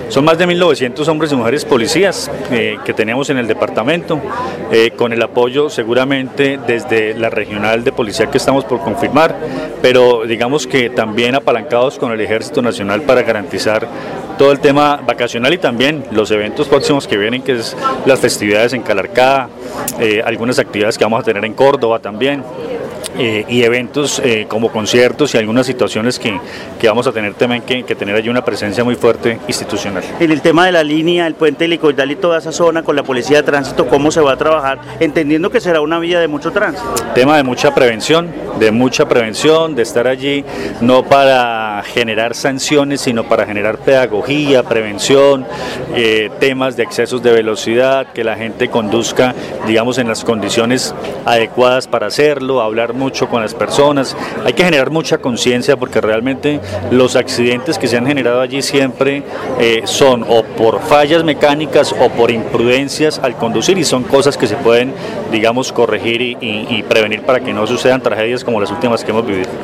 Son más de 1.900 hombres y mujeres policías que tenemos en el departamento, con el apoyo seguramente desde la regional de policía que estamos por confirmar, pero digamos que también apalancados con el Ejército Nacional para garantizar todo el tema vacacional y también los eventos próximos que vienen, que es las festividades en Calarcá, algunas actividades que vamos a tener en Córdoba también. Y eventos como conciertos y algunas situaciones que vamos a tener también que tener allí una presencia muy fuerte institucional. En el tema de la línea, el puente helicoidal y toda esa zona con la policía de tránsito, ¿cómo se va a trabajar? Entendiendo que será una vía de mucho tránsito. Tema de mucha prevención, de estar allí no para generar sanciones, sino para generar pedagogía, prevención, temas de excesos de velocidad, que la gente conduzca, digamos, en las condiciones adecuadas para hacerlo, hablar mucho con las personas. Hay que generar mucha conciencia porque realmente los accidentes que se han generado allí siempre son o por fallas mecánicas o por imprudencias al conducir, y son cosas que se pueden, digamos, corregir y prevenir para que no sucedan tragedias como las últimas que hemos vivido.